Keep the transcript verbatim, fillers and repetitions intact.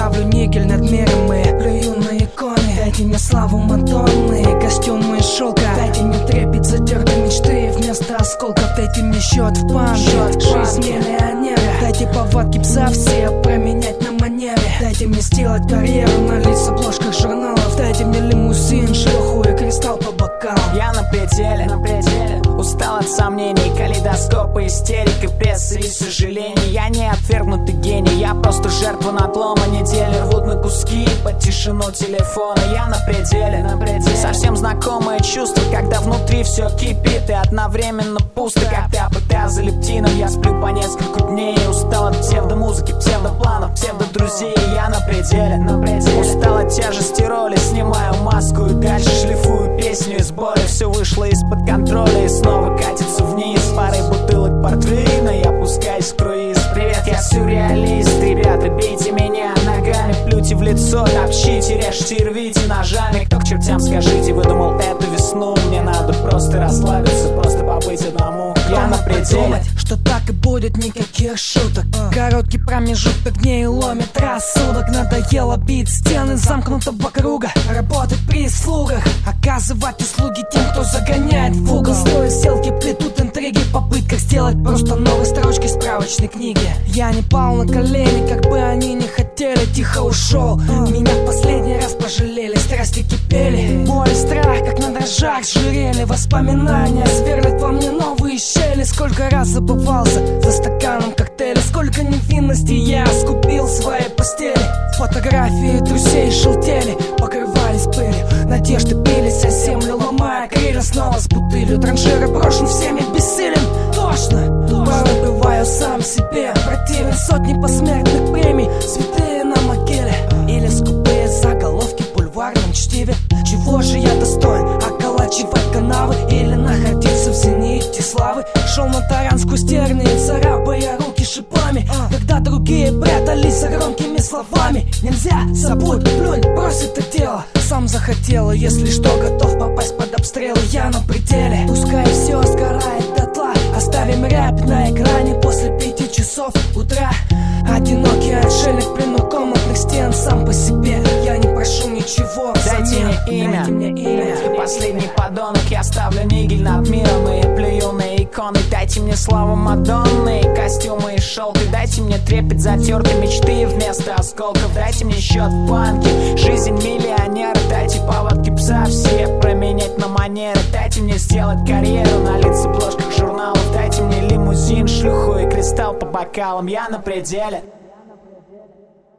ставлю нигель над миром мы. Плюю на иконы, дайте мне славу Мадонны. Костюмы из шелка, дайте мне трепет затертой мечты. Вместо осколков дайте мне счет в банке. Жизнь миллионера, дайте повадки пса все променять на манеры. Дайте мне сделать карьеру на лиц обложках журналов. Дайте мне лимузин, шлюху и кристалл по бокалам. Я на пределе, на пределе, устал от сомнений, калейдоскопа, истерика, прессы и сожалений. Я не отвергнутый гений, я просто жертва надлома. Недели рвут на куски под тишину телефона. Я на пределе, на пределе, совсем знакомое чувство, когда внутри все кипит и одновременно пусто. Как ты апотеаза лептином, я сплю по несколько дней. Устал от псевдомузыки, псевдопланов, псевдодрузей. Я на пределе, на пределе, устал от тяжести роли, снимаю маску и дальше шлифую песню из боли. Все вышло из-под контроля и снова катится вниз. Парой бутылок портвейна я пускаюсь в круиз. Привет, я сюрреалист, ребята, бейте меня ногами, плюйте в лицо, топчите, режьте и рвите ножами. Кто к чертям, скажите, выдумал эту весну? Мне надо просто расслабиться, просто побыть одному. Я на пределе, что так и будет, никаких шуток. Короткий промежуток дней ломит рассудок. Надоело бить стены замкнутого круга, работать при слугах, оказывать услуги тем, кто загоняет в угол. Строя селки, плетут интриги в попытках сделать просто новые строчки справочной книги. Я не пал на колени, как бы они не хотели, тихо ушел. Меня в последний раз пожалели, страсти кипели. Боль и страх, как на дрожжах жирели. Воспоминания сверлят во мне новые щели. Сколько раз забывался за стаканом коктейля, сколько невинности я скупил в своей постели. Фотографии друзей желтели, покрывались пылью. Надежды бились о землю, ломая крылья. Снова с бутылью, транжира брошен всеми бессилен. Тошно, порой бываю сам себе противен. Сотни посмертных премий, святые на могиле, или скупые заголовки в бульварном чтиве. Чего же я достоин? Околачивать канавы или находиться в зените славы? Шел на таран сквозь тернии, царапая руки шипами, когда другие прятались за громкими словами. Нельзя, забудь, плюнь, брось это дело. Сам захотела, если что, готов попасть под обстрелы. Я на пределе, пускай все сгорает дотла. Оставим рэп на экране после пяти часов утра. Одинокий отшельник в плену комнатных стен, сам по себе. Я не прошу ничего взамен. Дайте мне имя, Дайте мне имя. Ты последний подонок, я ставлю нигель над миром и плюю на иконы. Дайте мне славу Мадонны, костюмы из шелка. Дайте мне трепет затертой мечты вместо осколков. Дайте мне счет в банке, жизнь миллионера. Дайте повадки пса все променять на манеры. Дайте мне сделать карьеру на лиц обложках журналов. Дайте мне лимузин, шлюху и кристалл по бокалам. Я на пределе.